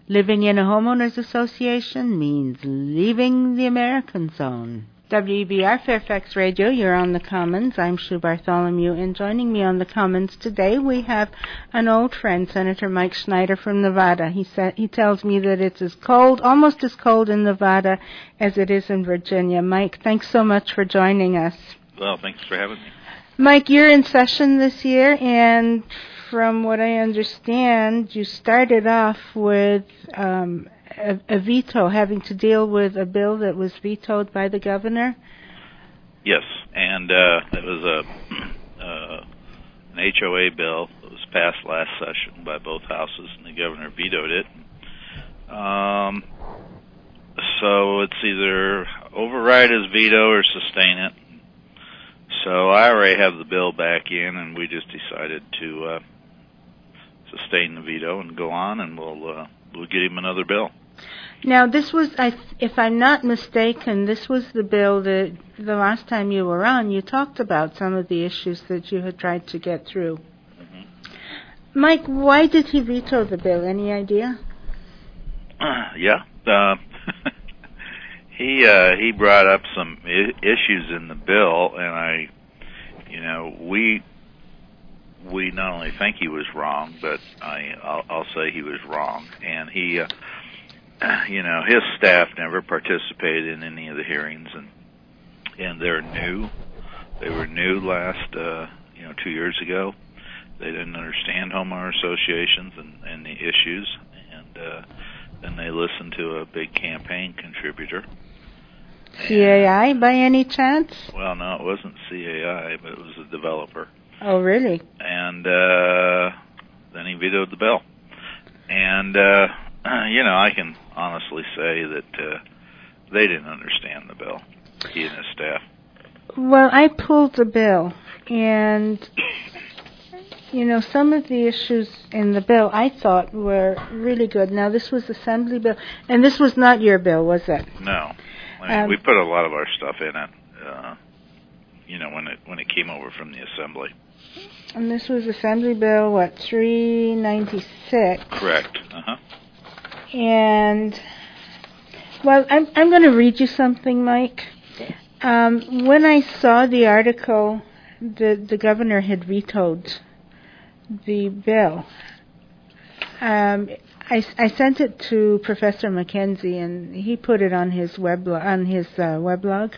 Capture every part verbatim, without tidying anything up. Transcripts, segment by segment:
Living in a homeowners association means leaving the American zone. W E B R Fairfax Radio, you're on the Commons. I'm Sue Bartholomew, and joining me on the Commons today we have an old friend, Senator Mike Schneider from Nevada. He sa- he tells me that it's as cold, almost as cold in Nevada as it is in Virginia. Mike, thanks so much for joining us. Well, thanks for having me. Mike, you're in session this year, and from what I understand, you started off with um, a, a veto, having to deal with a bill that was vetoed by the governor. Yes, and uh, it was a uh, an H O A bill that was passed last session by both houses, and the governor vetoed it. Um, so it's either override his veto or sustain it. So I already have the bill back in, and we just decided to uh, sustain the veto and go on, and we'll uh, we'll get him another bill. Now, this was, I, if I'm not mistaken, this was the bill that the last time you were on, you talked about some of the issues that you had tried to get through. Mm-hmm. Mike, why did he veto the bill? Any idea? Uh, yeah. Uh, he uh, he brought up some I- issues in the bill, and I, you know, we we not only think he was wrong, but I I'll, I'll say he was wrong, and he. Uh, You know, his staff never participated in any of the hearings, and and they're new. They were new last, uh, you know, two years ago. They didn't understand homeowner associations and, and the issues, and uh, then they listened to a big campaign contributor. C A I, by any chance? Well, no, it wasn't C A I, but it was a developer. Oh, really? And uh, then he vetoed the bill. And, uh, you know, I can honestly say that uh, they didn't understand the bill, he and his staff. Well, I pulled the bill, and, you know, some of the issues in the bill I thought were really good. Now, this was Assembly bill, and this was not your bill, was it? No. I mean, um, we put a lot of our stuff in it, uh, you know, when it when it came over from the Assembly. And this was Assembly Bill, what, three ninety-six? Correct. Uh-huh. And, well, I'm, I'm going to read you something, Mike. Um, when I saw the article that the governor had vetoed the bill, um, I, I sent it to Professor McKenzie, and he put it on his weblog, on his uh, weblog.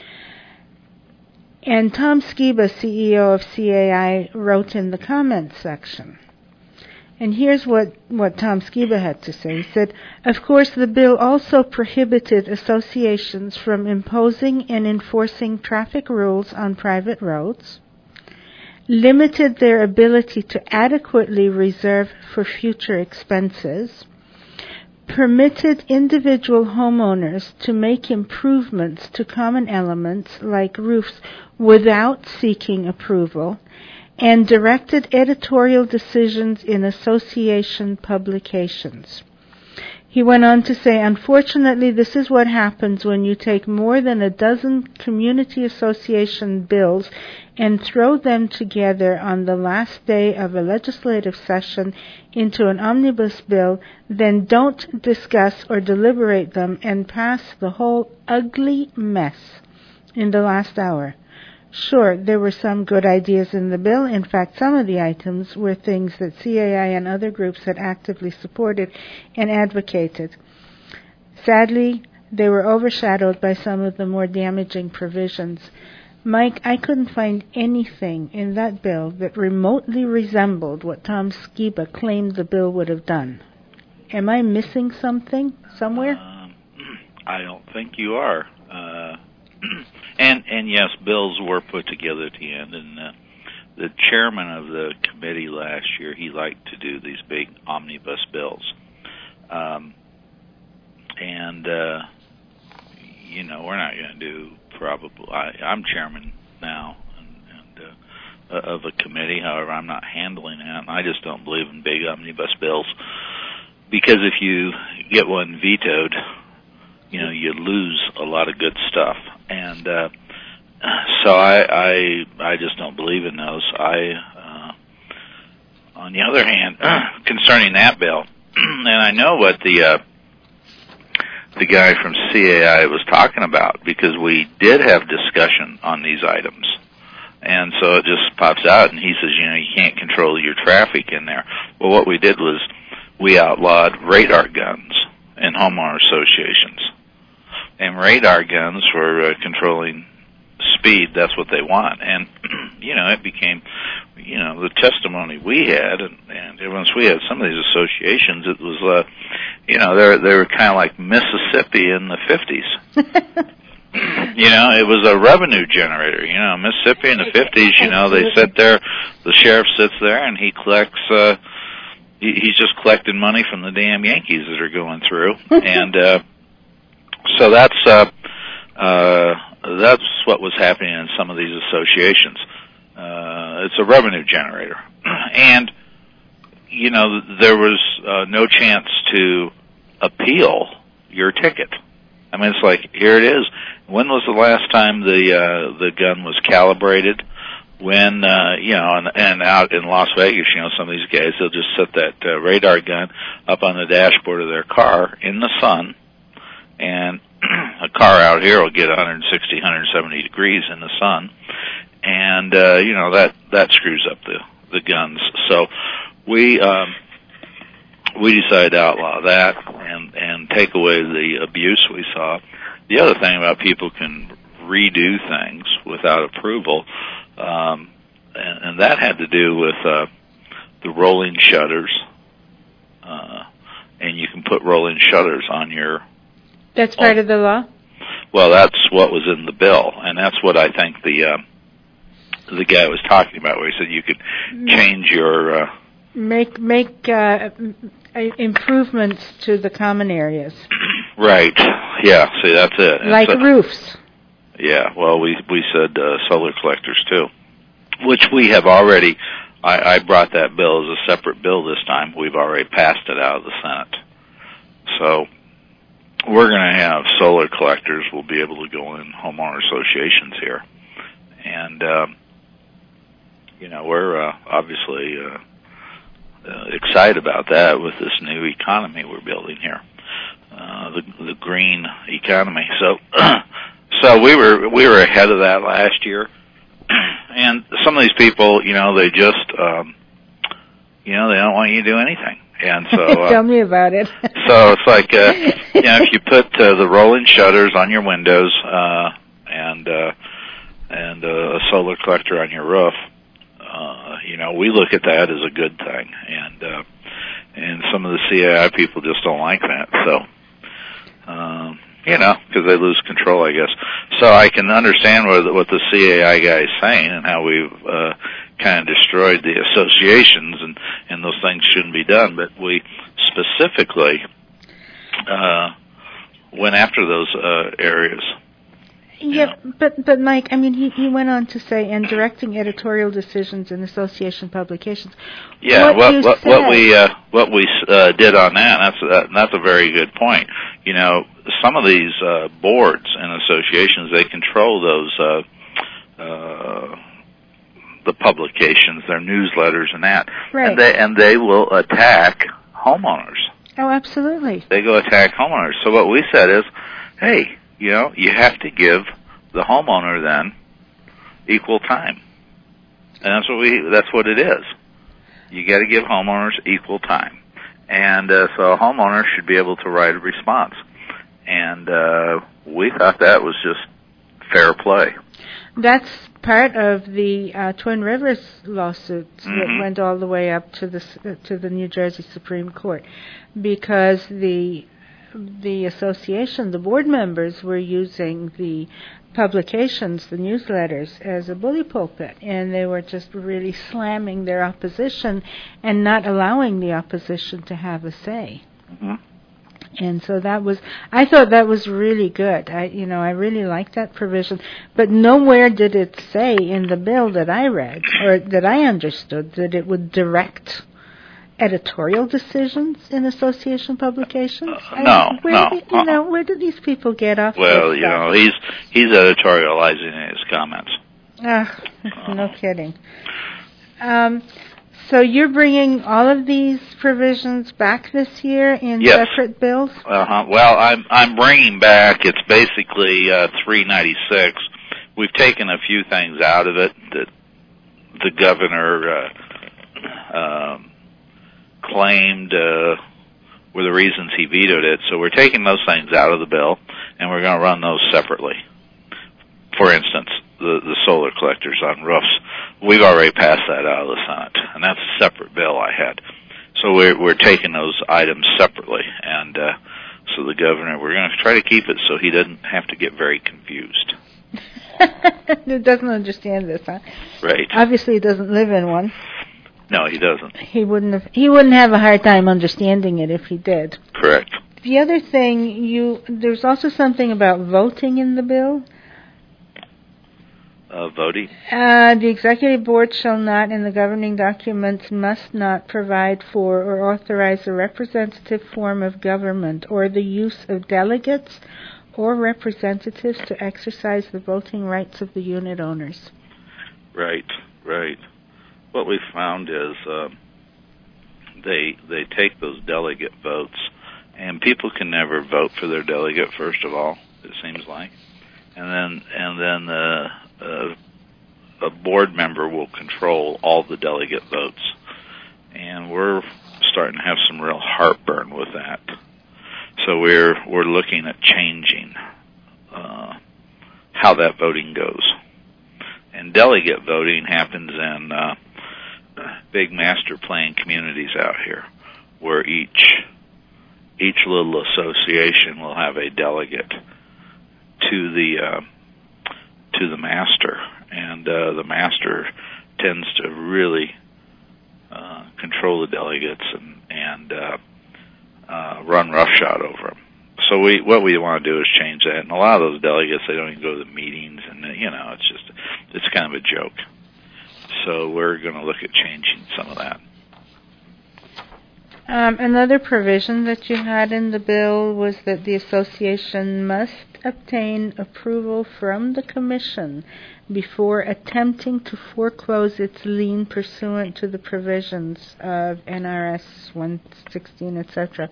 And Tom Skiba, C E O of C A I, wrote in the comments section. And here's what, what Tom Skiba had to say. He said, of course, the bill also prohibited associations from imposing and enforcing traffic rules on private roads, limited their ability to adequately reserve for future expenses, permitted individual homeowners to make improvements to common elements like roofs without seeking approval, and directed editorial decisions in association publications. He went on to say, unfortunately, this is what happens when you take more than a dozen community association bills and throw them together on the last day of a legislative session into an omnibus bill, then don't discuss or deliberate them and pass the whole ugly mess in the last hour. Sure, there were some good ideas in the bill. In fact, some of the items were things that C A I and other groups had actively supported and advocated. Sadly, they were overshadowed by some of the more damaging provisions. Mike, I couldn't find anything in that bill that remotely resembled what Tom Skiba claimed the bill would have done. Am I missing something somewhere? Um, I don't think you are. Uh And, and yes, bills were put together at the end, and uh, the chairman of the committee last year, he liked to do these big omnibus bills. Um, and, uh, you know, we're not going to do probably, I, I'm chairman now and, and uh, of a committee, however, I'm not handling that, and I just don't believe in big omnibus bills, because if you get one vetoed, you know, you lose a lot of good stuff. And uh, so I, I I just don't believe in those. I, uh, on the other hand, concerning that bill, and I know what the uh, the guy from C A I was talking about, because we did have discussion on these items. And so it just pops out, and he says, you know, you can't control your traffic in there. Well, what we did was we outlawed radar guns in homeowner associations. And radar guns for uh, controlling speed, that's what they want. And, you know, it became, you know, the testimony we had, and, and once we had some of these associations, it was, uh, you know, they they were kind of like Mississippi in the fifties. You know, it was a revenue generator. You know, Mississippi in the fifties, you know, they sit there, the sheriff sits there, and he collects, uh, he, he's just collecting money from the damn Yankees that are going through. And, uh, so that's, uh, uh, that's what was happening in some of these associations. Uh, it's a revenue generator. And, you know, there was, uh, no chance to appeal your ticket. I mean, it's like, here it is. When was the last time the uh, the gun was calibrated? When, uh, you know, and, and out in Las Vegas, you know, some of these guys, they'll just set that uh, radar gun up on the dashboard of their car in the sun, and a car out here will get one sixty, one seventy degrees in the sun, and, uh, you know, that, that screws up the, the guns. So we... Um, we decided to outlaw that and, and take away the abuse we saw. The other thing about people can redo things without approval, um, and, and that had to do with uh, the rolling shutters. Uh, and you can put rolling shutters on your... That's part oh, of the law? Well, that's what was in the bill, and that's what I think the uh, the guy was talking about, where he said you could change your... Uh, Make make uh, improvements to the common areas. Right. Yeah. See, that's it. Like so, roofs. Yeah. Well, we we said uh, solar collectors too, which we have already. I, I brought that bill as a separate bill this time. We've already passed it out of the Senate. So we're going to have solar collectors. We'll be able to go in homeowner associations here, and um, you know we're uh, obviously. Uh, Uh, excited about that with this new economy we're building here, uh, the the green economy. So, so we were we were ahead of that last year, and some of these people, you know, they just, um, you know, they don't want you to do anything, and so uh, tell me about it. So it's like, uh, you know, if you put uh, the rolling shutters on your windows uh, and uh, and uh, a solar collector on your roof. Uh, you know, we look at that as a good thing, and uh, and some of the C A I people just don't like that. So, um, you know, because they lose control, I guess. So I can understand what the, what the C A I guy is saying and how we've uh, kind of destroyed the associations, and and those things shouldn't be done. But we specifically uh, went after those uh, areas. Yeah, yeah, but but Mike, I mean, he he went on to say, and directing editorial decisions in association publications. Yeah, what what, what, what we uh, what we uh, did on that, that's uh, that's a very good point. You know, some of these uh, boards and associations, they control those uh, uh, the publications, their newsletters, and that, right. and they and they will attack homeowners. Oh, absolutely. They go attack homeowners. So what we said is, hey. You know, you have to give the homeowner then equal time, and that's what we. That's what it is. You got to give homeowners equal time, and uh, so a homeowner should be able to write a response. And uh, we thought that was just fair play. That's part of the uh, Twin Rivers lawsuits mm-hmm. that went all the way up to the uh, to the New Jersey Supreme Court, because the. The association, the board members were using the publications, the newsletters, as a bully pulpit, and they were just really slamming their opposition and not allowing the opposition to have a say. Mm-hmm. And so that was, I thought that was really good. I, you know, I really liked that provision, but nowhere did it say in the bill that I read or that I understood that it would direct editorial decisions in association publications? Uh, no, where no. Did, you uh-uh. know, where did these people get off? Well, you know, he's he's editorializing in his comments. Ah, uh, no kidding. Um, So you're bringing all of these provisions back this year in yes. separate bills? Uh-huh. Well, I'm I'm bringing back. It's basically uh, three ninety-six. We've taken a few things out of it that the governor uh, um, claimed uh, were the reasons he vetoed it. So we're taking those things out of the bill, and we're going to run those separately. For instance, the, the solar collectors on roofs. We've already passed that out of the Senate, and that's a separate bill I had. So we're, we're taking those items separately, and uh, so the governor, we're going to try to keep it so he doesn't have to get very confused. He doesn't understand this, huh? Right. Obviously, he doesn't live in one. No, he doesn't. He wouldn't have. He wouldn't have a hard time understanding it if he did. Correct. The other thing, you there's also something about voting in the bill. Uh, voting? Uh, the executive board shall not, in the governing documents, must not provide for or authorize a representative form of government or the use of delegates or representatives to exercise the voting rights of the unit owners. Right, right. What we found is uh, they they take those delegate votes, and people can never vote for their delegate. First of all, it seems like, and then and then uh, uh, a board member will control all the delegate votes, and we're starting to have some real heartburn with that. So we're we're looking at changing uh, how that voting goes. And delegate voting happens in uh, big master plan communities out here, where each each little association will have a delegate to the uh, to the master, and uh, the master tends to really uh, control the delegates and and uh, uh, run roughshod over them. So we what we want to do is change that. And a lot of those delegates, they don't even go to the meetings, and you know, it's just it's kind of a joke. So we're going to look at changing some of that. Um, another provision that you had in the bill was that the association must obtain approval from the commission before attempting to foreclose its lien pursuant to the provisions of N R S one sixteen, et cetera.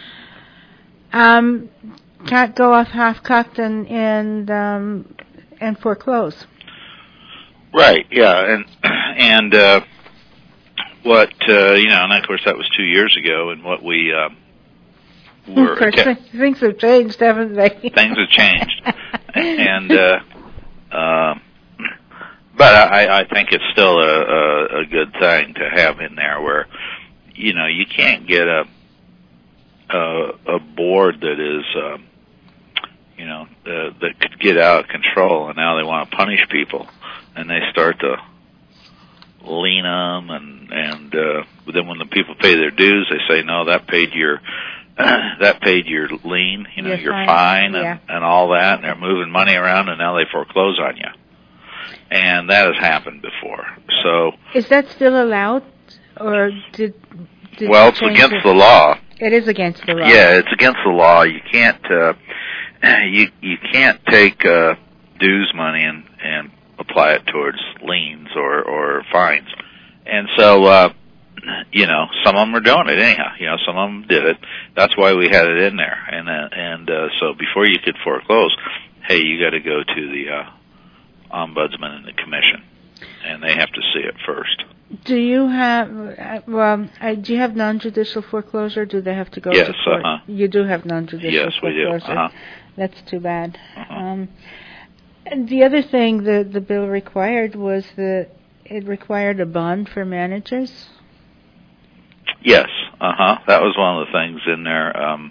Um, can't go off half-cocked and and um, and foreclose. Right. Yeah. And and uh, what uh, you know, and of course that was two years ago. And what we uh, were of course, ca- things have changed, haven't they? Things have changed, and uh, uh, but I, I think it's still a, a, a good thing to have in there, where you know you can't get a a, a board that is. Uh, you know, uh, that could get out of control, and now they want to punish people, and they start to lien them, and and uh, then when the people pay their dues, they say, no, that paid your that paid your lien, you know, your, your fine, fine and, yeah. and all that, and they're moving money around, and now they foreclose on you, and that has happened before. So is that still allowed, or did? did well, it's against it? the law. It is against the law. Yeah, it's against the law. You can't. Uh, You you can't take uh, dues money and, and apply it towards liens or, or fines, and so uh, you know some of them are doing it anyhow. You know some of them did it. That's why we had it in there, and uh, and uh, so before you could foreclose, hey, you got to go to the uh, ombudsman and the commission, and they have to see it first. Do you have uh, well? Uh, do you have non-judicial foreclosure? Do they have to go yes, to court? Uh-huh. You do have non-judicial yes, foreclosure. Yes, we do. Uh-huh. That's too bad. Uh-huh. Um, and the other thing that the bill required was that it required a bond for managers. Yes, uh huh. That was one of the things in there, um,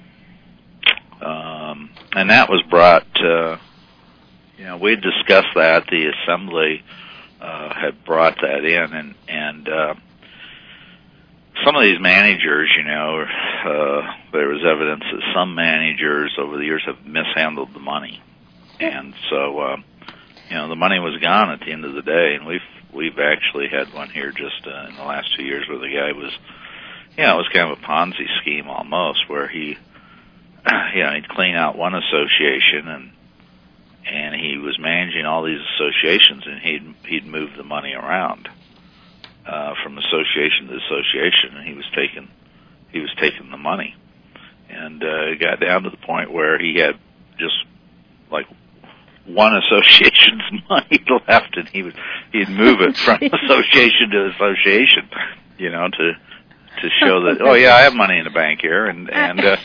um, and that was brought. Uh, you know, we discussed that. The assembly uh, had brought that in, and and uh, some of these managers, you know, uh, there was evidence that some managers over the years have mishandled the money, and so uh, you know the money was gone at the end of the day. And we've we've actually had one here just uh, in the last two years where the guy was, you know, it was kind of a Ponzi scheme almost, where he, you know, he'd clean out one association and and he was managing all these associations, and he'd he'd move the money around. uh, from association to association, and he was taking he was taking the money, and uh, it got down to the point where he had just like one association's money left, and he would he'd move it from association to association, you know, to to show that, oh yeah, I have money in the bank here, and and uh,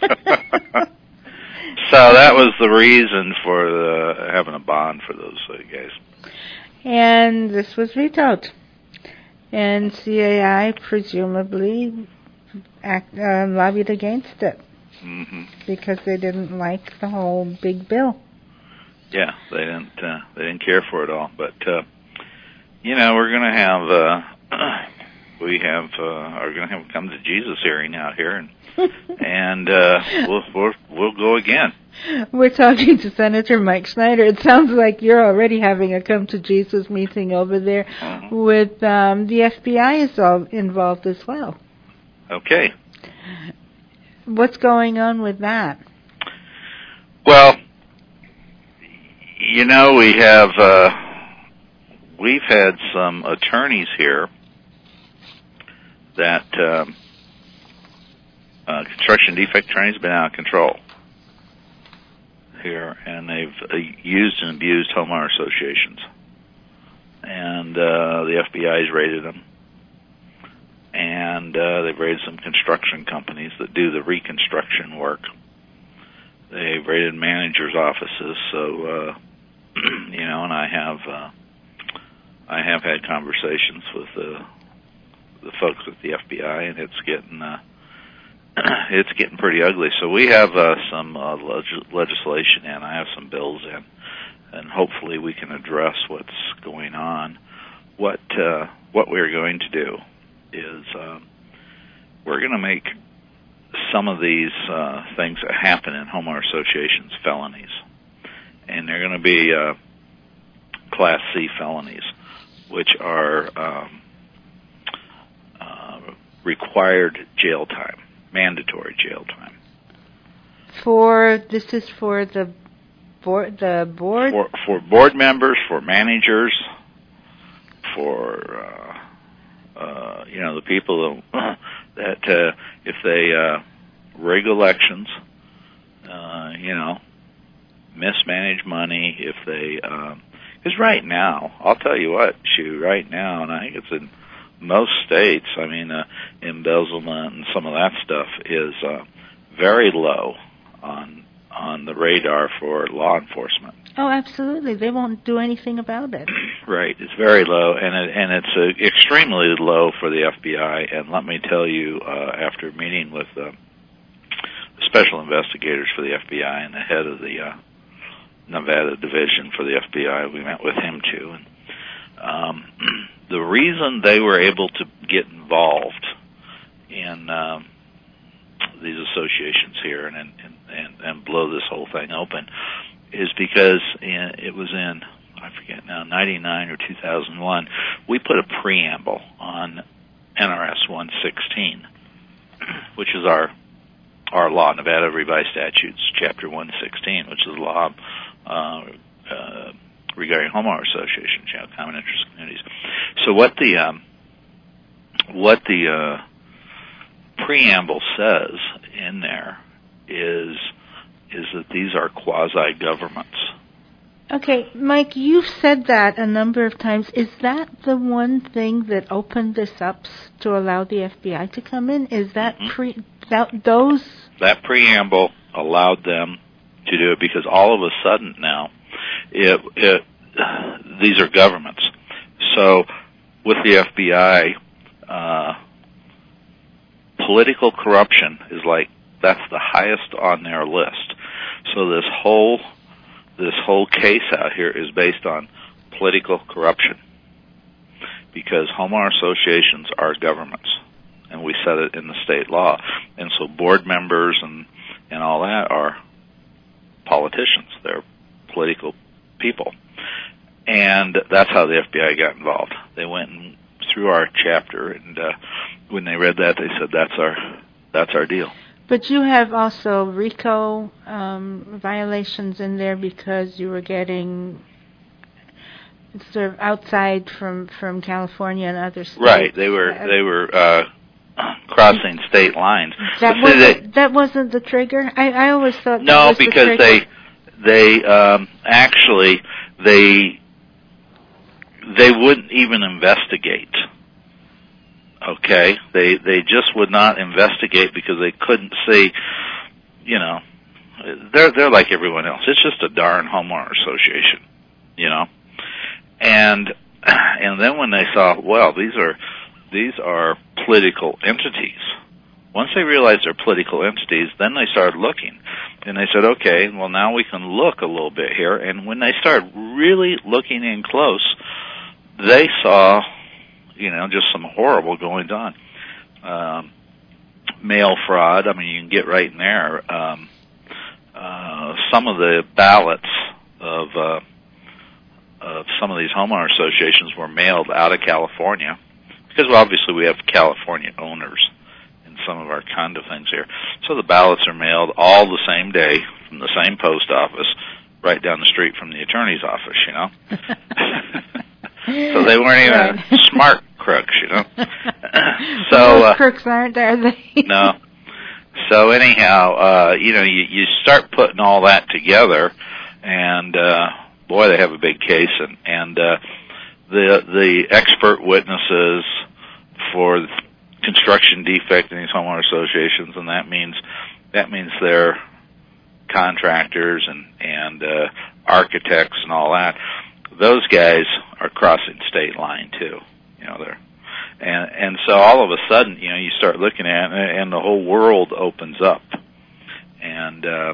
so that was the reason for the, having a bond for those uh, guys. And this was vetoed, and C A I presumably act, uh, lobbied against it mm-hmm. because they didn't like the whole big bill. Yeah, they didn't. Uh, they didn't care for it all. But uh, you know, we're going to have uh, we have uh, are going to have a come to Jesus hearing out here, and and uh, we'll, we'll we'll go again. We're talking to Senator Mike Schneider. It sounds like you're already having a come to Jesus meeting over there uh-huh. with um, the F B I is all involved as well. Okay. What's going on with that? Well, you know, we have uh, we've had some attorneys here that um, uh, construction defect attorneys have been out of control here, and they've uh, used and abused homeowner associations, and uh, the F B I's raided them, and uh, they've raided some construction companies that do the reconstruction work. They've raided managers' offices, so uh, you know, and I have uh, I have had conversations with uh, the folks at the F B I, and it's getting uh, it's getting pretty ugly. So we have uh, some uh, leg- legislation in. I have some bills in, and hopefully we can address what's going on. What uh, what we're going to do is uh, we're going to make some of these uh, things that happen in homeowner associations felonies, and they're going to be uh, Class C felonies, which are um, uh, required jail time, mandatory jail time. For this is for the board, the board for, for board members, for managers, for uh, uh, you know, the people that, that uh, if they uh, rig elections, uh, you know, mismanage money, if they because um, right now, I'll tell you what, shoot, right now, and I think it's in most states, I mean, uh, embezzlement and some of that stuff is uh, very low on on the radar for law enforcement. Oh, absolutely. They won't do anything about it. Right. It's very low, and it, and it's uh, extremely low for the F B I. And let me tell you, uh, after meeting with uh, special investigators for the F B I and the head of the uh, Nevada division for the F B I, we met with him too. And um, the reason they were able to get involved in um, these associations here and, and and and blow this whole thing open is because in, it was in, I forget now, ninety-nine or two thousand one, we put a preamble on N R S one sixteen, which is our our law, Nevada Revised Statutes, Chapter one sixteen, which is the law uh, uh, regarding homeowner associations, you know, common interest communities. So what the um, what the uh, preamble says in there is is that these are quasi-governments. Okay, Mike, you've said that a number of times. Is that the one thing that opened this up to allow the F B I to come in? Is that mm-hmm. pre that those that preamble allowed them to do it because all of a sudden now it it these are governments. So with the F B I, uh, political corruption is like that's the highest on their list. So this whole this whole case out here is based on political corruption because homeowner associations are governments, and we set it in the state law. And so board members and and all that are politicians. They're political people. And that's how the F B I got involved. They went and through our chapter, and uh, when they read that, they said, "That's our, that's our deal." But you have also RICO um, violations in there because you were getting sort of outside from, from California and other states. Right. They were uh, they were uh, crossing state lines. That See, wasn't they, that wasn't the trigger. I, I always thought no, that was because the they they um, actually they they wouldn't even investigate. Okay, they they just would not investigate because they couldn't see. You know, they're they're like everyone else. It's just a darn homeowner association. You know, and and then when they saw, well, these are these are political entities. Once they realized they're political entities, then they started looking, and they said, okay, well, now we can look a little bit here. And when they started really looking in close, they saw, you know, just some horrible goings on. Um, mail fraud. I mean, you can get right in there. Um, uh, some of the ballots of uh, of some of these homeowner associations were mailed out of California, because well, obviously we have California owners in some of our condo things here. So the ballots are mailed all the same day from the same post office, right down the street from the attorney's office. You know. So they weren't even right. Smart crooks, you know. So uh, crooks aren't, are they? No. So anyhow, uh, you know, you, you start putting all that together, and uh, boy, they have a big case, and and uh, the the expert witnesses for construction defect in these homeowner associations, and that means that means they're contractors and and uh, architects and all that. Those guys are crossing state line too, you know. They're and and so all of a sudden, you know, you start looking at it, and the whole world opens up, and uh,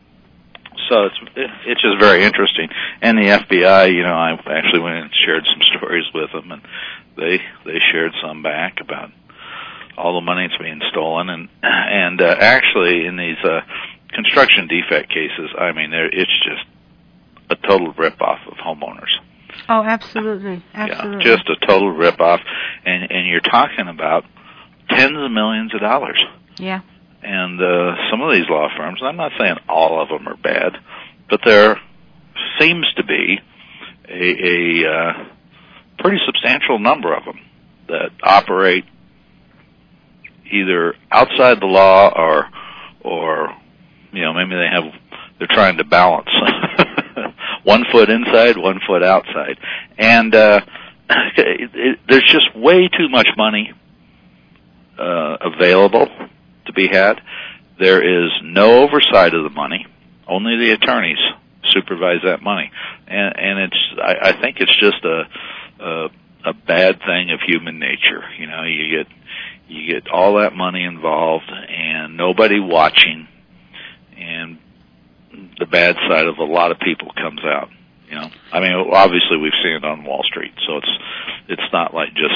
so it's it's just very interesting. And the F B I, you know, I actually went and shared some stories with them, and they they shared some back about all the money that's being stolen, and and uh, actually in these uh, construction defect cases, I mean, it's just a total rip-off of homeowners. Oh, absolutely, absolutely. Yeah, just a total rip-off, and and you're talking about tens of millions of dollars. Yeah. And uh, some of these law firms, I'm not saying all of them are bad, but there seems to be a, a uh, pretty substantial number of them that operate either outside the law or, or you know, maybe they have they're trying to balance. One foot inside, one foot outside. And uh, it, it, there's just way too much money uh, available to be had. There is no oversight of the money. Only the attorneys supervise that money. And, and it's, I, I think it's just a, a a bad thing of human nature. You know, you get you get all that money involved and nobody watching, and the bad side of a lot of people comes out, you know. I mean, obviously we've seen it on Wall Street, so it's it's not like just,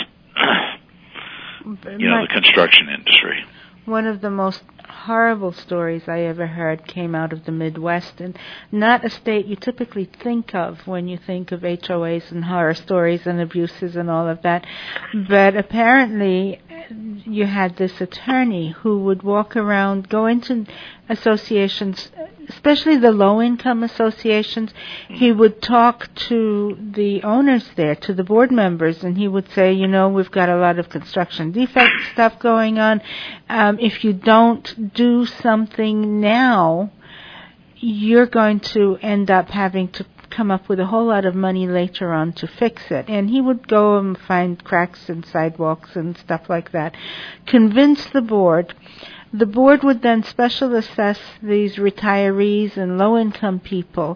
you know, the construction industry. One of the most horrible stories I ever heard came out of the Midwest, and not a state you typically think of when you think of H O As and horror stories and abuses and all of that. But apparently you had this attorney who would walk around, go into associations, especially the low-income associations. He would talk to the owners there, to the board members, and he would say, you know, we've got a lot of construction defect stuff going on. Um, if you don't do something now, you're going to end up having to come up with a whole lot of money later on to fix it. And he would go and find cracks in sidewalks and stuff like that, convince the board. The board would then special assess these retirees and low-income people,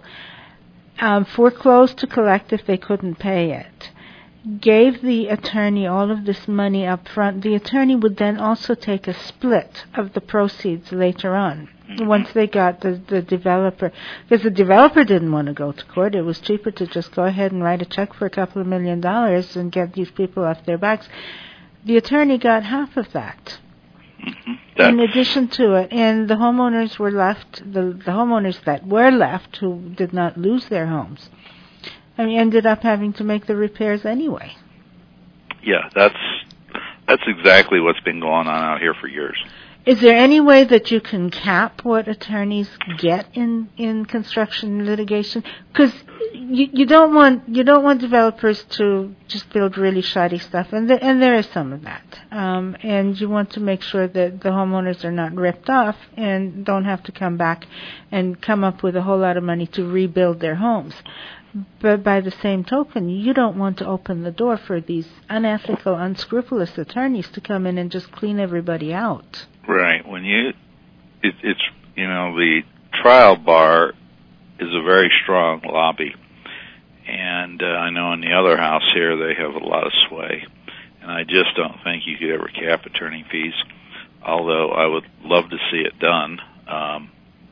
um, foreclose to collect if they couldn't pay it, gave the attorney all of this money up front. The attorney would then also take a split of the proceeds later on, mm-hmm. once they got the, the developer. Because the developer didn't want to go to court. It was cheaper to just go ahead and write a check for a couple of million dollars and get these people off their backs. The attorney got half of that. Mm-hmm. In addition to it, and the homeowners were left, the, the homeowners that were left who did not lose their homes, I mean, ended up having to make the repairs anyway. Yeah, that's that's exactly what's been going on out here for years. Is there any way that you can cap what attorneys get in, in construction litigation? Because you, you don't want you don't want developers to just build really shoddy stuff, and the, and there is some of that. Um, and you want to make sure that the homeowners are not ripped off and don't have to come back and come up with a whole lot of money to rebuild their homes. But by the same token, you don't want to open the door for these unethical, unscrupulous attorneys to come in and just clean everybody out. Right. When you, it, it's you know the trial bar is a very strong lobby, and uh, I know in the other house here they have a lot of sway, and I just don't think you could ever cap attorney fees, although I would love to see it done. Um,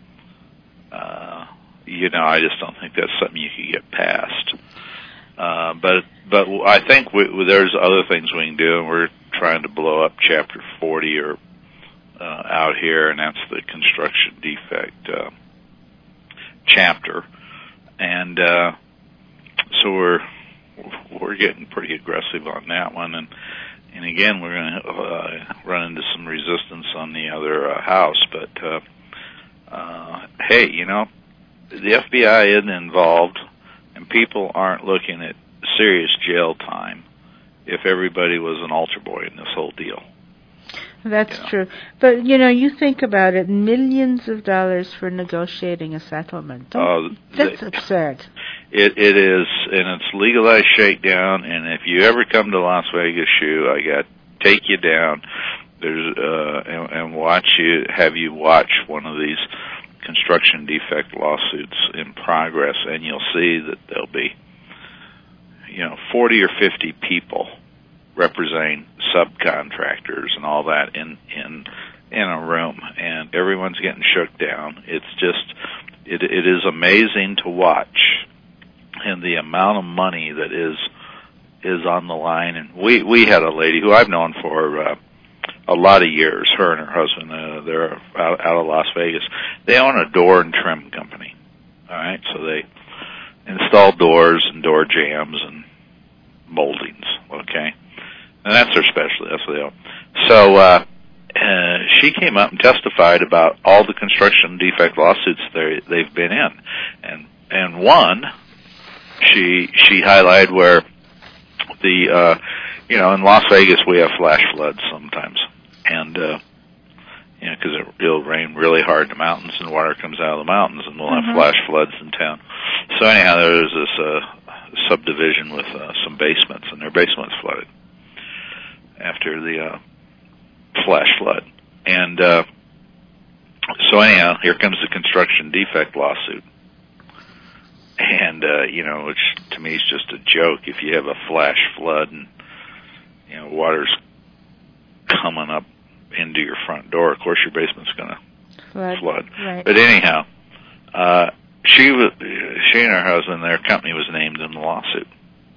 uh, you know, I just don't think that's something you could get past. Uh, but but I think we, there's other things we can do, and we're trying to blow up Chapter forty or uh, out here, and that's the construction defect uh, chapter, and uh, so we're we're getting pretty aggressive on that one, and and again we're going to uh, run into some resistance on the other uh, house, but uh, uh, hey, you know, the F B I isn't involved, and people aren't looking at serious jail time if everybody was an altar boy in this whole deal. That's Yeah. true. But, you know, you think about it, millions of dollars for negotiating a settlement. Don't, Uh, that's they, absurd. It, it is, and it's legalized shakedown, and if you ever come to Las Vegas, Shoe, I got to take you down There's uh, and, and watch you, have you watch one of these construction defect lawsuits in progress, and you'll see that there'll be, you know, forty or fifty people representing subcontractors and all that in in in a room, and everyone's getting shook down. It's just it it is amazing to watch, and the amount of money that is is on the line. And we we had a lady who I've known for uh, a lot of years. Her and her husband, uh, they're out, out of Las Vegas. They own a door and trim company. All right, so they install doors and door jambs and moldings. Okay. And that's their specialty. That's what they own. So uh, uh, she came up and testified about all the construction defect lawsuits they they've been in, and and one she she highlighted where the uh, you know in Las Vegas we have flash floods sometimes, and uh, you know because it, it'll rain really hard in the mountains and water comes out of the mountains, and we'll Mm-hmm. have flash floods in town. So anyhow, there's this uh, subdivision with uh, some basements, and their basements flooded after the uh, flash flood. And uh, so anyhow, here comes the construction defect lawsuit. And, uh, you know, which to me is just a joke. If you have a flash flood and, you know, water's coming up into your front door, of course your basement's going to Flood. flood. Right. But anyhow, uh, she was, she and her husband, their company was named in the lawsuit.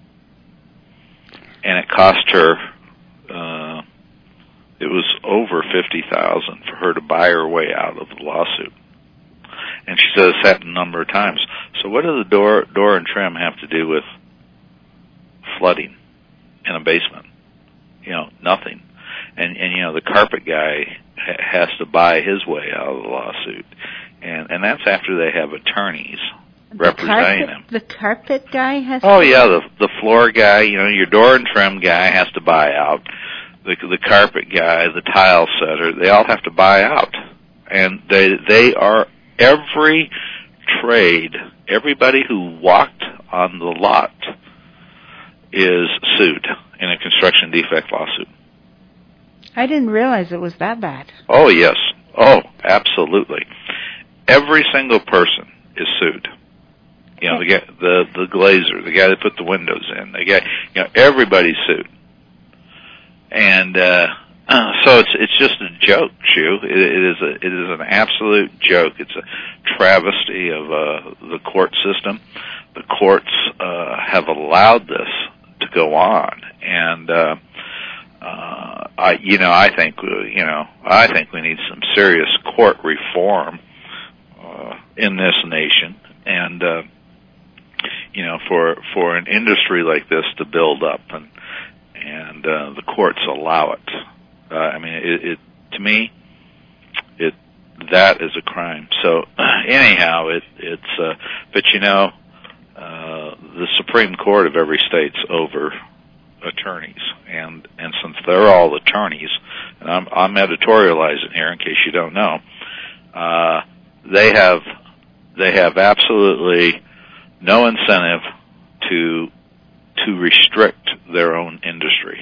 And it cost her Uh, it was over fifty thousand for her to buy her way out of the lawsuit, and she says it's happened a number of times. So, what does the door, door and trim have to do with flooding in a basement? You know, nothing. And and you know, the carpet guy ha- has to buy his way out of the lawsuit, and and that's after they have attorneys The representing carpet, him. the carpet guy has Oh to... yeah, the the floor guy, you know, your door and trim guy has to buy out. The the carpet guy, the tile setter, they all have to buy out. And they they are every trade, everybody who walked on the lot is sued in a construction defect lawsuut. I didn't realize it was that bad. Oh yes. Oh, absolutely. Every single person is sued. You know, the guy, the the glazer, the guy that put the windows in, the guy, you know, everybody's sued, and uh, uh, so it's it's just a joke, Chew. It, it is a it is an absolute joke. It's a travesty of uh, the court system. The courts uh, have allowed this to go on, and uh, uh, I, you know, I think you know, I think we need some serious court reform uh, in this nation, and. Uh, you know, for for an industry like this to build up, and and uh, the courts allow it. Uh, I mean, it, it to me, it that is a crime. So anyhow, it it's. Uh, but you know, uh, the Supreme Court of every state's over attorneys, and and since they're all attorneys, and I'm, I'm editorializing here in case you don't know, uh, they have they have absolutely no incentive to to restrict their own industry.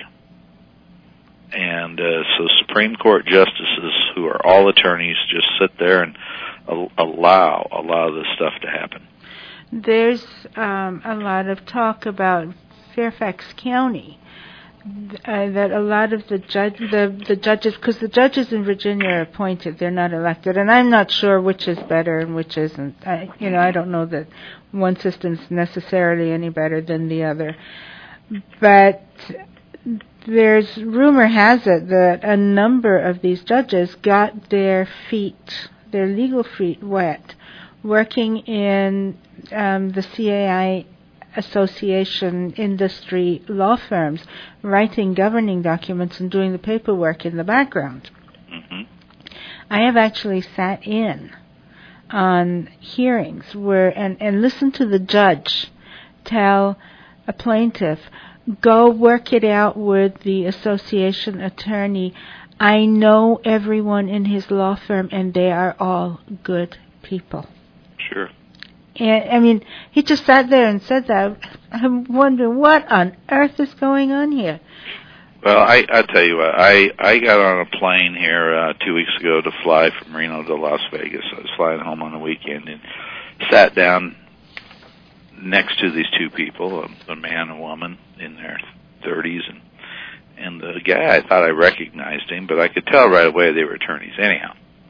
And uh, so Supreme Court justices who are all attorneys just sit there and al- allow allow this stuff to happen. There's um, a lot of talk about Fairfax County, uh, that a lot of the judge the, the judges, because the judges in Virginia are appointed, they're not elected, and I'm not sure which is better and which isn't. I, you know, I don't know that one system's necessarily any better than the other, but there's rumor has it that a number of these judges got their feet, their legal feet wet, working in um, the C A I Association industry law firms, writing governing documents and doing the paperwork in the background. Mm-hmm. I have actually sat in on hearings where and, and listened to the judge tell a plaintiff, go work it out with the association attorney. I know everyone in his law firm, and they are all good people. Sure. And, I mean, he just sat there and said that. I'm wondering what on earth is going on here. Well, I I tell you what, I I got on a plane here uh, two weeks ago to fly from Reno to Las Vegas. I was flying home on the weekend and sat down next to these two people, a, a man and a woman in their thirties, and and the guy, I thought I recognized him, but I could tell right away they were attorneys. Anyhow,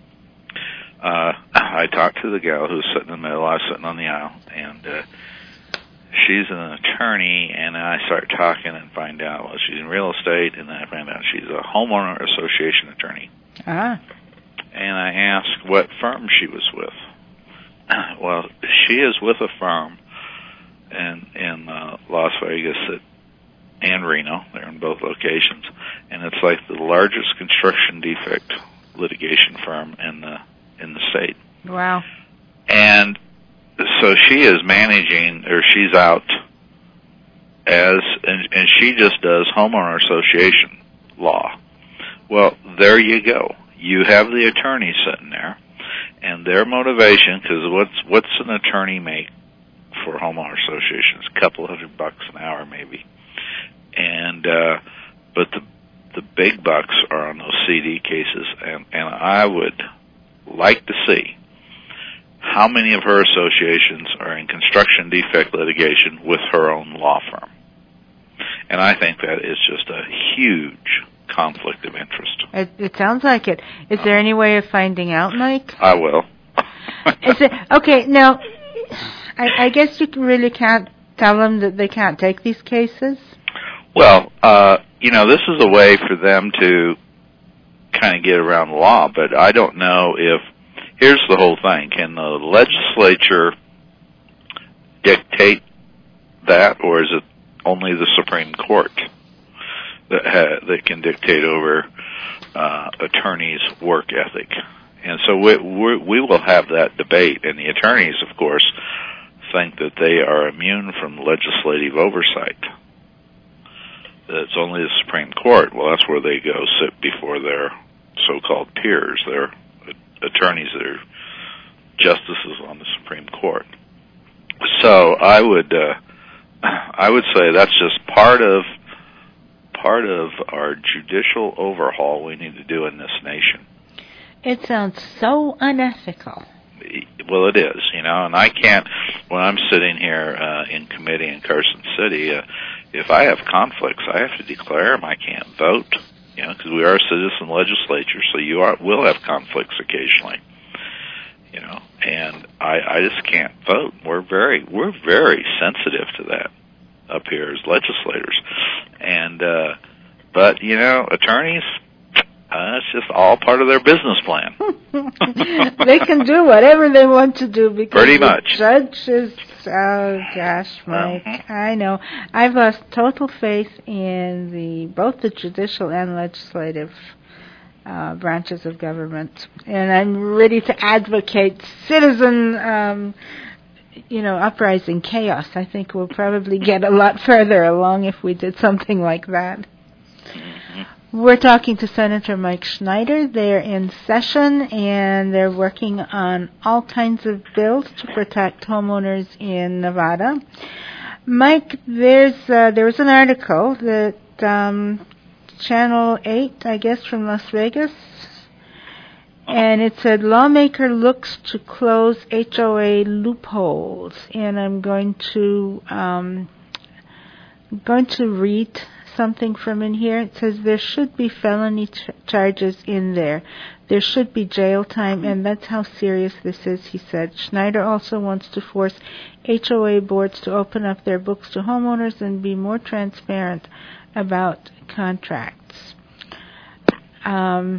uh, I talked to the gal who was sitting in the middle. I was sitting on the aisle, and uh, she's an attorney, and I start talking and find out, well, she's in real estate, and then I find out she's a homeowner association attorney. Ah. And I asked what firm she was with. Well, she is with a firm in, in uh, Las Vegas that, and Reno. They're in both locations. And it's like the largest construction defect litigation firm in the in the state. Wow. And so she is managing, or she's out as, and, and she just does homeowner association law. Well, there you go. You have the attorney sitting there, and their motivation, because what's what's an attorney make for homeowner associations? A couple hundred bucks an hour, maybe. And uh, but the the big bucks are on those C D cases, and and I would like to see how many of her associations are in construction defect litigation with her own law firm. And I think that is just a huge conflict of interest. It, it sounds like it. Is there any way of finding out, Mike? I will. Is it, okay, now, I, I guess you really can't tell them that they can't take these cases? Well, uh, you know, this is a way for them to kind of get around the law, but I don't know if, here's the whole thing, can the legislature dictate that, or is it only the Supreme Court that ha- that can dictate over uh, attorneys' work ethic? And so we, we we will have that debate, and the attorneys, of course, think that they are immune from legislative oversight. That it's only the Supreme Court. Well, that's where they go sit before their so-called peers, their attorneys that are justices on the Supreme Court. So I would uh, I would say that's just part of part of our judicial overhaul we need to do in this nation. It sounds so unethical. Well, it is, you know, and I can't, when I'm sitting here uh, in committee in Carson City, uh, if I have conflicts, I have to declare them. I can't vote, you know, because we are a citizen legislature, so you are, will have conflicts occasionally, you know, and I, I just can't vote. We're very, we're very sensitive to that up here as legislators. And, uh, but, you know, attorneys, Uh, it's just all part of their business plan. They can do whatever they want to do because Pretty the much. judge is, oh gosh, Mike, uh-huh. I know. I've lost total faith in the both the judicial and legislative uh, branches of government, and I'm ready to advocate citizen um, you know, uprising chaos. I think we'll probably get a lot further along if we did something like that. Mm-hmm. We're talking to Senator Mike Schneider. They're in session, and they're working on all kinds of bills to protect homeowners in Nevada. Mike, there's uh, there was an article that um, Channel eight, I guess, from Las Vegas, and it said, lawmaker looks to close H O A loopholes. And I'm going to um, going to read something from in here. It says there should be felony ch- charges in there. There should be jail time, and that's how serious this is, he said. Schneider also wants to force H O A boards to open up their books to homeowners and be more transparent about contracts. Um,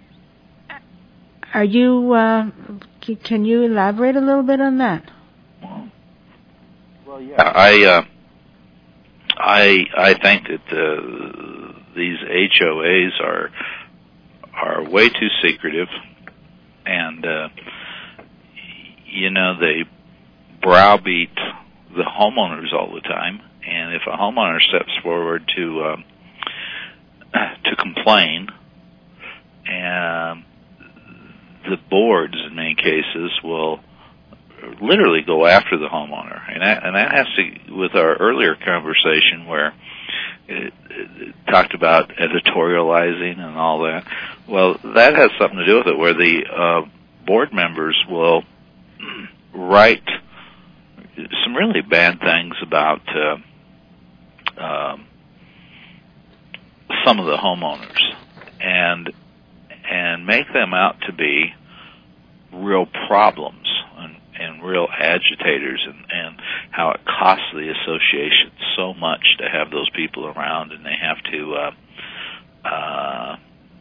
Are you? Uh, c- can you elaborate a little bit on that? Well, yeah, I, uh, I, I think that uh, these H O As are are way too secretive, and uh, you know they browbeat the homeowners all the time. And if a homeowner steps forward to um, to complain, and the boards, in many cases, will literally go after the homeowner. And that, and that has to, with our earlier conversation where it, it talked about editorializing and all that, well, that has something to do with it, where the uh, board members will write some really bad things about uh, um, some of the homeowners, and and make them out to be real problems and, and real agitators, and, and how it costs the association so much to have those people around, and they have to uh, uh,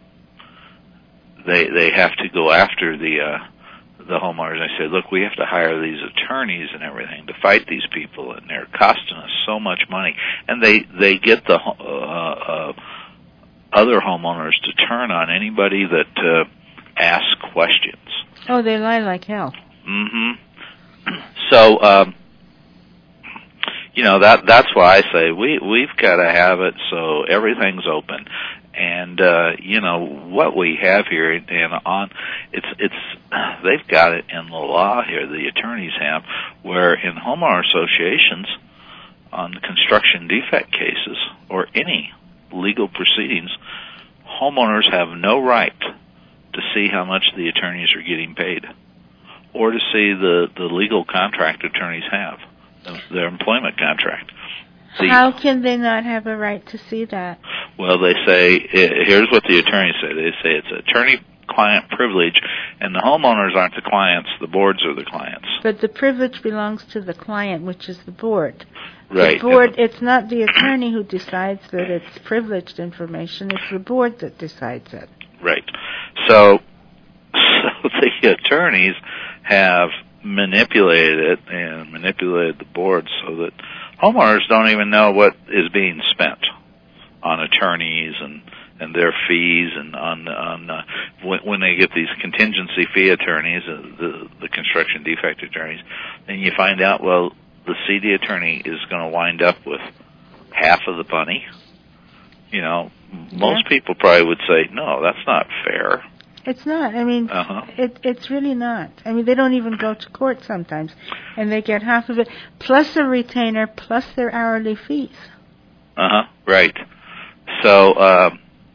they they have to go after the uh, the homeowners. I said, look, we have to hire these attorneys and everything to fight these people, and they're costing us so much money, and they they get the uh, uh, other homeowners to turn on anybody that uh, asks questions. Oh, they lie like hell. Mm-hmm. So, um, you know, that that's why I say we, we've got to have it so everything's open. And, uh, you know, what we have here, and on, it's, it's, they've got it in the law here, the attorneys have, where in homeowner associations, on construction defect cases, or any legal proceedings, homeowners have no right to see how much the attorneys are getting paid, or to see the, the legal contract attorneys have, their employment contract. The, how can they not have a right to see that? Well, they say, here's what the attorneys say. They say it's attorney-client privilege, and the homeowners aren't the clients, the boards are the clients. But the privilege belongs to the client, which is the board. Right. The board, it's not the attorney who decides that it's privileged information, it's the board that decides it. Right. So, so the attorneys have manipulated it and manipulated the board so that homeowners don't even know what is being spent on attorneys and, and their fees, and on on uh, when, when they get these contingency fee attorneys, uh, the the construction defect attorneys, and you find out, well, the C D attorney is going to wind up with half of the money. You know, most yeah. people probably would say, no, that's not fair. It's not. I mean, uh-huh. it, it's really not. I mean, they don't even go to court sometimes, and they get half of it, plus a retainer, plus their hourly fees. Uh-huh, right. So, uh,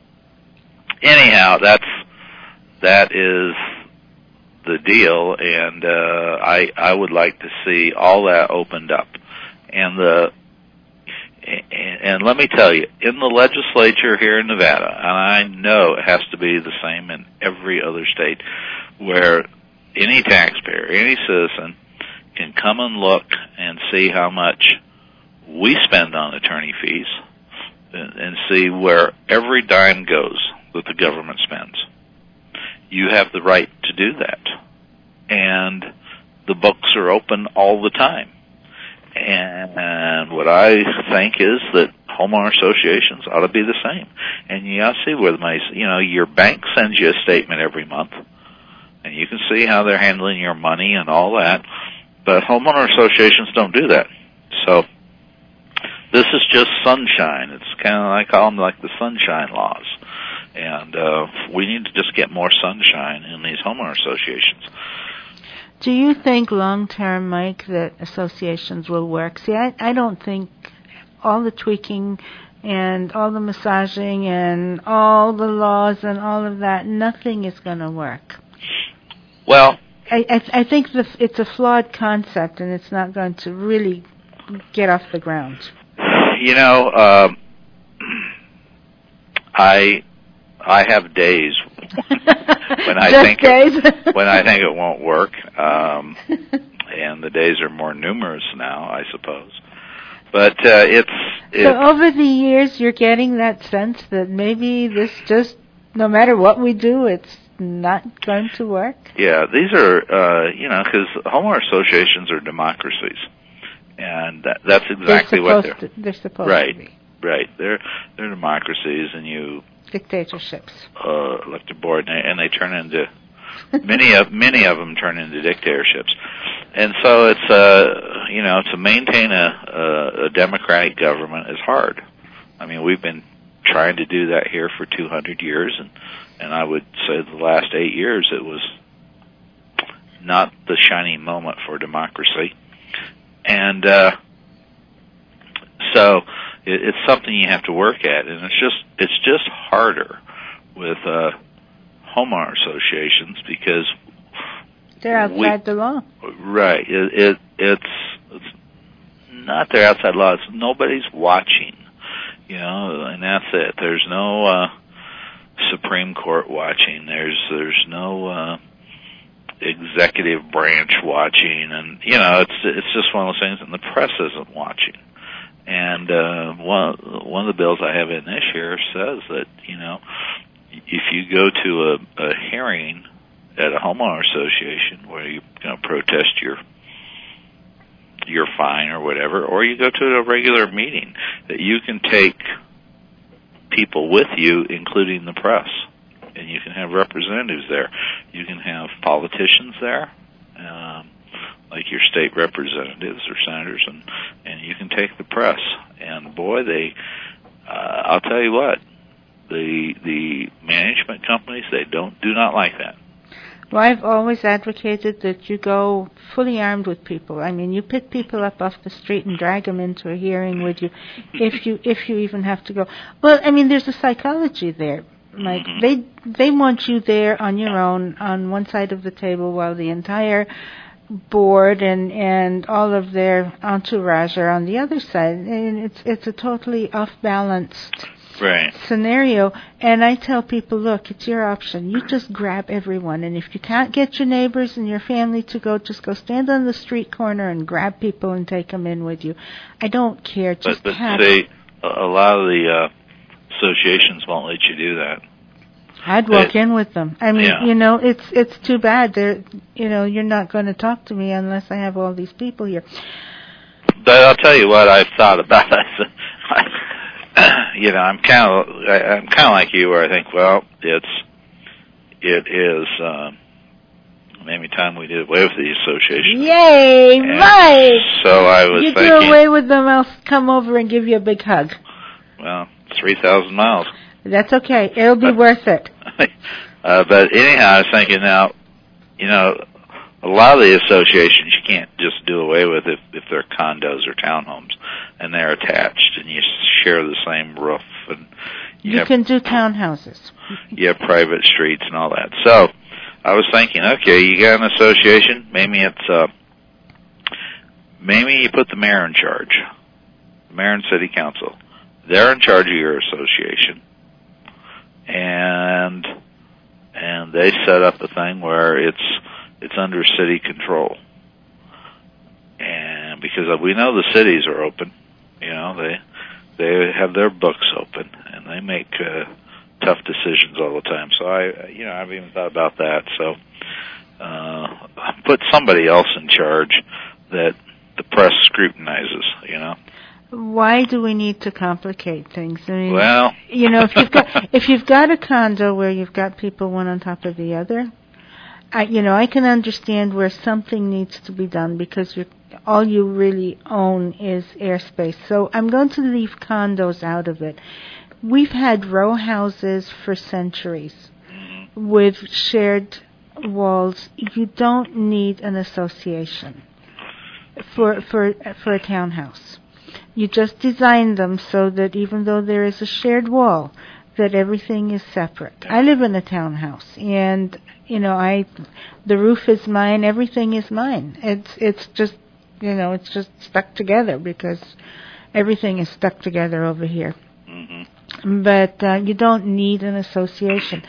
anyhow, that's, that is the deal, and uh, I I would like to see all that opened up. And the and, and let me tell you, in the legislature here in Nevada, and I know it has to be the same in every other state, where any taxpayer, any citizen can come and look and see how much we spend on attorney fees, and, and see where every dime goes that the government spends. You have the right to do that. And the books are open all the time. And, and what I think is that homeowner associations ought to be the same. And you ought to see where the money, you know, your bank sends you a statement every month, and you can see how they're handling your money and all that. but homeowner associations don't do that. So this is just sunshine. It's kind of, I call them like the sunshine laws. And uh, we need to just get more sunshine in these homeowner associations. Do you think long-term, Mike, that associations will work? See, I, I don't think all the tweaking and all the massaging and all the laws and all of that, nothing is going to work. Well, I, I, I think the, it's a flawed concept, and it's not going to really get off the ground. You know, um, I I have days when I Just think days? It, when I think it won't work, um, and the days are more numerous now, I suppose. But uh, it's, it's so over the years, you're getting that sense that maybe this just, no matter what we do, it's not going to work. Yeah, these are uh, you know, because homeowner associations are democracies, and that, that's exactly they're what they're. To, they're supposed right, to be. Right, they're they're democracies, and you. Dictatorships. Uh, elect a board, and they, and they turn into many of many of them turn into dictatorships, and so it's uh you know to maintain a, a, a democratic government is hard. I mean, we've been trying to do that here for two hundred years, and and I would say the last eight years it was not the shining moment for democracy, and uh, so. It's something you have to work at, and it's just it's just harder with uh, homeowner associations because they're outside we, the law. Right. It, it it's it's not their outside law. It's nobody's watching, you know, and that's it. There's no uh, Supreme Court watching. There's there's no uh, executive branch watching, and you know, it's it's just one of those things, and the press isn't watching. And uh, one one of the bills I have in this year says that, you know, if you go to a, a hearing at a homeowner association where you, you know, protest your your fine or whatever, or you go to a regular meeting, that you can take people with you, including the press, and you can have representatives there. You can have politicians there. Um, like your state representatives or senators, and, and you can take the press. And boy, they, uh, I'll tell you what, the the management companies, they don't do not like that. Well, I've always advocated that you go fully armed with people. I mean, you pick people up off the street and drag them into a hearing with you, if you if you even have to go. Well, I mean, there's a psychology there. Like mm-hmm. they they want you there on your own on one side of the table while the entire board and and all of their entourage are on the other side, and it's it's a totally off balanced right. scenario. And I tell people, look, it's your option. You just grab everyone, and if you can't get your neighbors and your family to go, just go stand on the street corner and grab people and take them in with you. I don't care. Just but but have see, a lot of the uh, associations won't let you do that. I'd walk it, in with them. I mean, yeah. you know, it's it's too bad. They're, you know, you're not going to talk to me unless I have all these people here. But I'll tell you what I've thought about it. You know, I'm kind of I'm kind of like you, where I think, well, it's it is uh, maybe time we did away with the association. Yay, and right! So I was you thinking, do away with them, I'll come over and give you a big hug. Well, three thousand miles. That's okay. It'll be worth it. uh, but anyhow, I was thinking now, you know, a lot of the associations you can't just do away with if, if they're condos or townhomes, and they're attached, and you share the same roof, and you, you have, can do townhouses. You have private streets and all that. So I was thinking, okay, you got an association. Maybe it's uh, maybe you put the mayor in charge, the mayor and city council. They're in charge of your association. And and they set up a thing where it's it's under city control, and because we know the cities are open, you know they they have their books open and they make uh, tough decisions all the time. So I you know I've even thought about that. So uh, put somebody else in charge that the press scrutinizes, you know. Why do we need to complicate things? I mean, well, you know, if you've got if you've got a condo where you've got people one on top of the other, I, you know, I can understand where something needs to be done because you're, all you really own is airspace. So I'm going to leave condos out of it. We've had row houses for centuries with shared walls. You don't need an association for for for a townhouse. You just design them so that even though there is a shared wall, that everything is separate. I live in a townhouse, and you know, I the roof is mine, everything is mine. It's it's just you know, it's just stuck together because everything is stuck together over here. Mm-hmm. But uh, you don't need an association.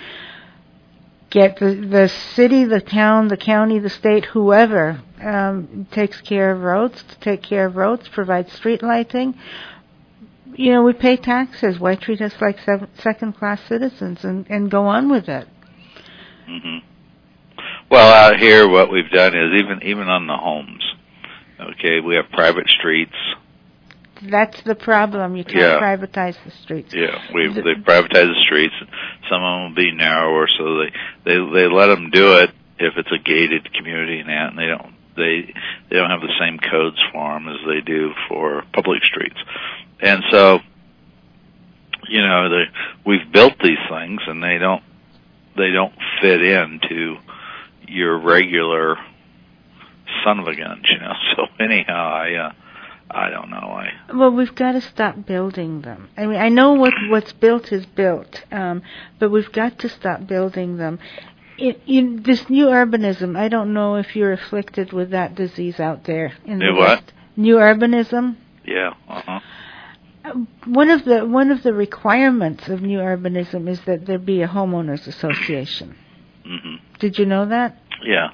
Get the the city, the town, the county, the state, whoever um, takes care of roads, to take care of roads, provide street lighting. You know, we pay taxes. Why treat us like second-class citizens and, and go on with it? Mm-hmm. Well, out here, what we've done is even even on the homes. Okay, we have private streets. That's the problem. You can't yeah. privatize the streets. Yeah, we they privatize the streets. Some of them will be narrower, so they they they let them do it if it's a gated community and that, and they don't they they don't have the same codes for them as they do for public streets. And so, you know, they, we've built these things, and they don't they don't fit into your regular son of a gun, you know. So anyhow, I uh, I don't know. I well, we've got to stop building them. I mean, I know what what's built is built, um, but we've got to stop building them. It, in this new urbanism, I don't know if you're afflicted with that disease out there in new the what? West. New urbanism. Yeah. Uh huh. One of the one of the requirements of new urbanism is that there be a homeowners association. Mm-hmm. Did you know that? Yeah.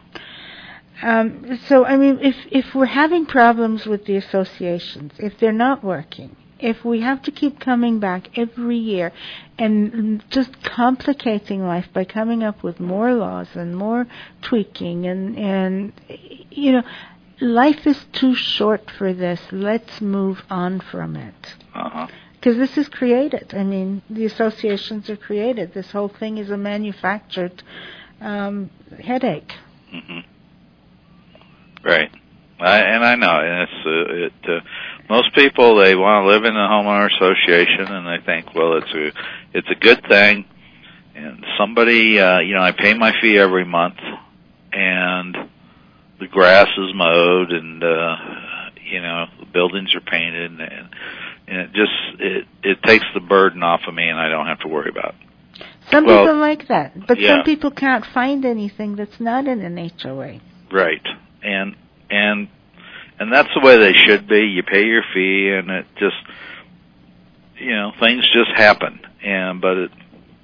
Um, so I mean, if if we're having problems with the associations, if they're not working, if we have to keep coming back every year and just complicating life by coming up with more laws and more tweaking and and you know. Life is too short for this. Let's move on from it. Uh-huh. Because this is created. I mean, the associations are created. This whole thing is a manufactured um, headache. Mm-hmm. Right. I, and I know. And it's uh, it. Uh, most people, they want to live in a homeowner association, and they think, well, it's a it's a good thing. And somebody, uh, you know, I pay my fee every month, and the grass is mowed, and uh, you know, the buildings are painted, and, and it just it it takes the burden off of me, and I don't have to worry about it. Some well, people like that, but yeah. some people can't find anything that's not in an H O A. Right, and and and that's the way they should be. You pay your fee, and it just you know things just happen, and but it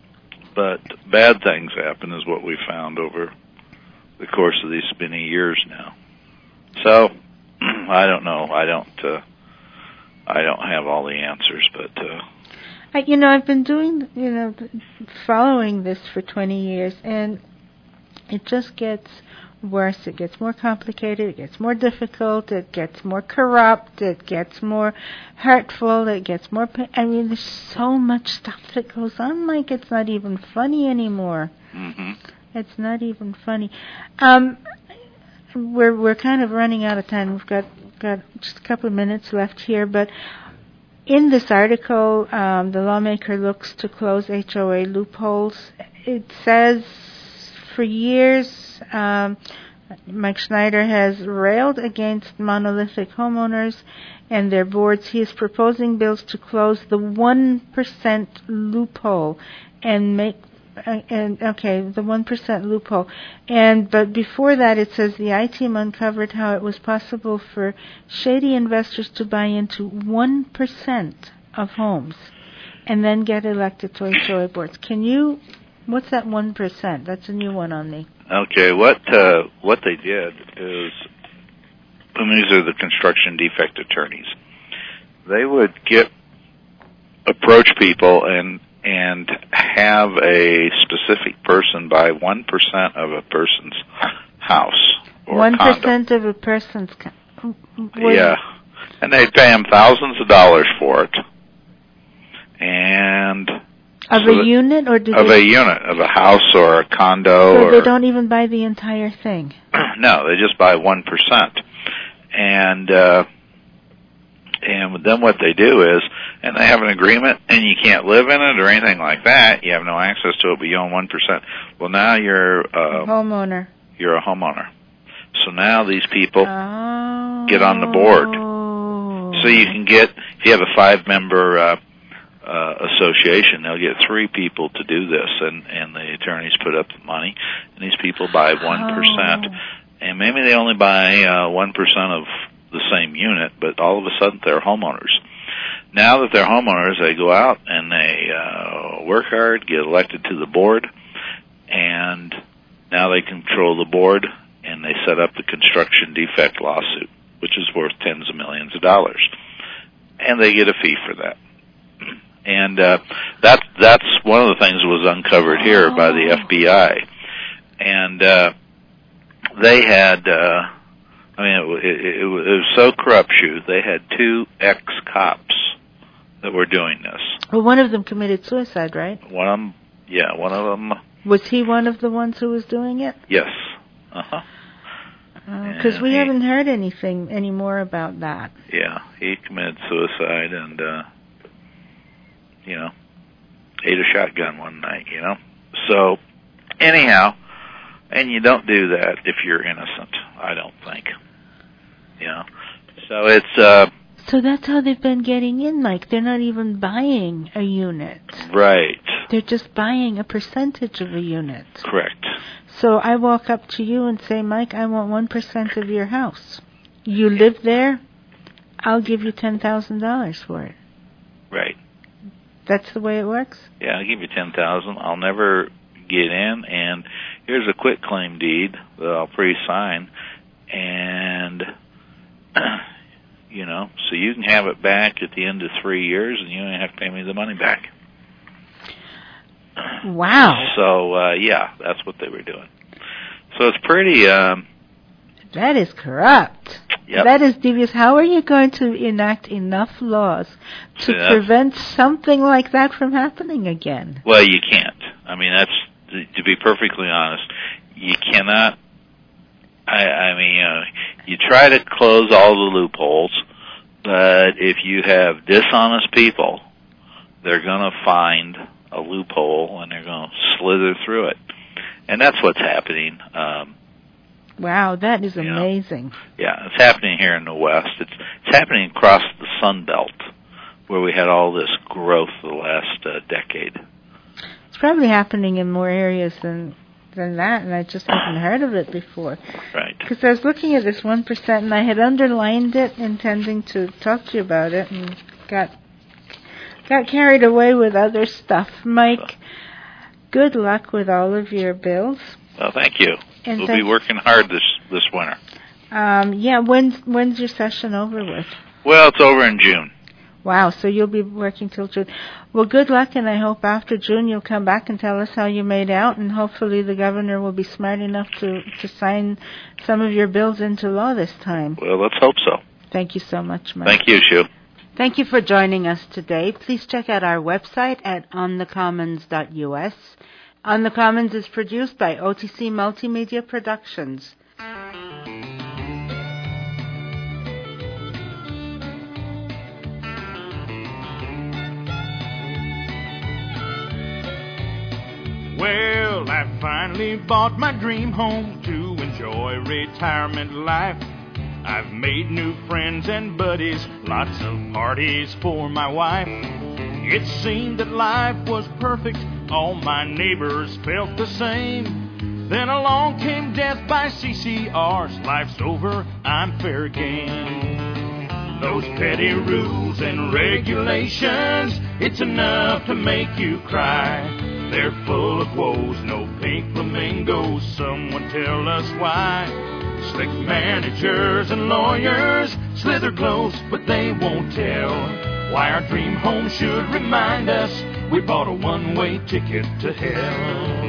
but bad things happen is what we found over the course of these many years now. So I don't know. I don't. Uh, I don't have all the answers, but uh, I, you know, I've been doing, you know, following this for twenty years, and it just gets worse. It gets more complicated. It gets more difficult. It gets more corrupt. It gets more hurtful. It gets more. Pa- I mean, there's so much stuff that goes on. Like it's not even funny anymore. Mm-hmm. It's not even funny. Um, we're we're kind of running out of time. We've got got just a couple of minutes left here, but in this article, um, the lawmaker looks to close H O A loopholes. It says for years, um, Mike Schneider has railed against monolithic homeowners and their boards. He is proposing bills to close the one percent loophole and make Uh, and okay, the one percent loophole. And but before that, it says the I team uncovered how it was possible for shady investors to buy into one percent of homes and then get elected to H O A boards. Can you? What's that one percent? That's a new one on me. Okay, what uh, what they did is, and these are the construction defect attorneys. They would get approach people and. and have a specific person buy one percent of a person's house or one percent condo. of a person's co- yeah, and they'd pay them thousands of dollars for it. And Of So a that- unit, or do of they? a unit, of a house or a condo. So or they don't even buy the entire thing. No, they just buy one percent. And, uh, and then what they do is, and they have an agreement, and you can't live in it or anything like that. You have no access to it, but you own one percent. Well, now you're, uh, Homeowner. you're a homeowner. So now these people Oh. get on the board. So you can get, if you have a five-member uh, uh, association, they'll get three people to do this, and, and the attorneys put up the money, and these people buy one percent. Oh. And maybe they only buy uh, one percent of the same unit, but all of a sudden they're homeowners. Now that they're homeowners, they go out and they uh, work hard, get elected to the board, and now they control the board, and they set up the construction defect lawsuit, which is worth tens of millions of dollars. And they get a fee for that. And uh, that, that's one of the things that was uncovered here by the F B I. And uh, they had, uh, I mean, it, it, it, was, it was so corrupt, Shu, they had two ex-cops that were doing this. Well, one of them committed suicide, right? One of them, yeah, one of them, Was he one of the ones who was doing it? yes. Uh-huh. Because Yeah, we he- haven't heard anything anymore about that. Yeah, he committed suicide and, uh, you know, ate a shotgun one night, you know. So, anyhow, and you don't do that if you're innocent, I don't think. You know, so it's, uh, So that's how they've been getting in, Mike. They're not even buying a unit. right, They're just buying a percentage of a unit. correct. So I walk up to you and say, Mike, I want one percent of your house. You live there, I'll give you ten thousand dollars for it. Right. That's the way it works? Yeah, I'll give you ten thousand. I'll never get in, and here's a quit claim deed that I'll pre-sign, and you know, so you can have it back at the end of three years, and you don't have to pay me the money back. Wow. So uh, yeah, that's what they were doing. So it's pretty. Um, That is corrupt. Yep. That is devious. How are you going to enact enough laws to Yeah. prevent something like that from happening again? Well, you can't. I mean, that's to be perfectly honest. You cannot. I, I mean, uh, you try to close all the loopholes, but if you have dishonest people, they're going to find a loophole and they're going to slither through it, and that's what's happening. Um, Wow, that is You know. amazing. yeah, it's happening here in the West. It's it's happening across the Sun Belt, where we had all this growth the last uh, decade. It's probably happening in more areas than than that, and I just haven't heard of it before. Right. Because I was looking at this one percent, and I had underlined it, intending to talk to you about it, and got got carried away with other stuff. Mike, good luck with all of your bills. Well, thank you. And We'll thank- be working hard this this winter. Um, yeah, when's when's your session over with? Well, it's over in June. Wow, so you'll be working till June. Well, good luck, and I hope after June you'll come back and tell us how you made out, and hopefully the governor will be smart enough to, to sign some of your bills into law this time. Well, let's hope so. Thank you so much, Mike. Thank you, Shu. Thank you for joining us today. Please check out our website at on the commons dot u s. On the Commons is produced by O T C Multimedia Productions. Well, I finally bought my dream home to enjoy retirement life. I've made new friends and buddies, lots of parties for my wife. It seemed that life was perfect, all my neighbors felt the same. Then along came death by C C R's, life's over, I'm fair game. Those petty rules and regulations, it's enough to make you cry. They're full of woes, no pink flamingos, someone tell us why. Slick managers and lawyers slither close, but they won't tell why our dream home should remind us we bought a one-way ticket to hell.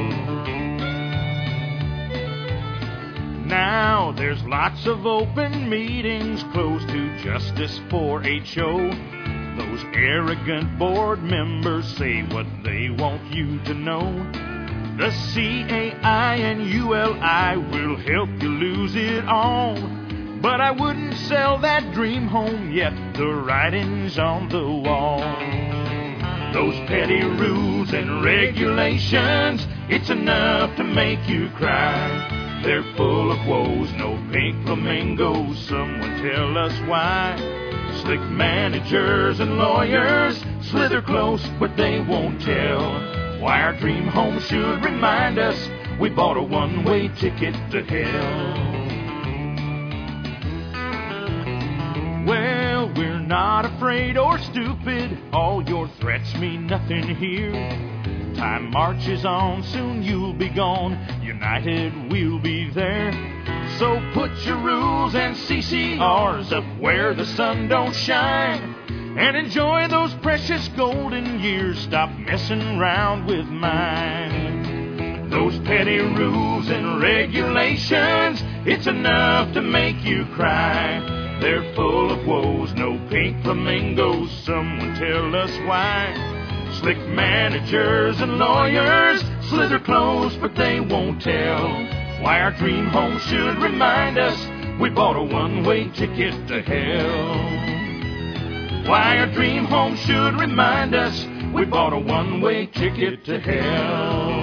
Now there's lots of open meetings closed to justice for H O. Those arrogant board members say what they want you to know. The C A I and U L I will help you lose it all. But I wouldn't sell that dream home yet, the writing's on the wall. Those petty rules and regulations, it's enough to make you cry. They're full of woes, no pink flamingos, someone tell us why. Slick managers and lawyers slither close, but they won't tell why our dream home should remind us we bought a one-way ticket to hell. Well, we're not afraid or stupid, all your threats mean nothing here. Time marches on, soon you'll be gone, united we'll be there. So put your rules and C C Rs up where the sun don't shine, and enjoy those precious golden years, stop messing around with mine. Those petty rules and regulations, it's enough to make you cry. They're full of woes, no pink flamingos, someone tell us why. Slick managers and lawyers slither close, but they won't tell why our dream home should remind us we bought a one-way ticket to hell. Why our dream home should remind us we bought a one-way ticket to hell.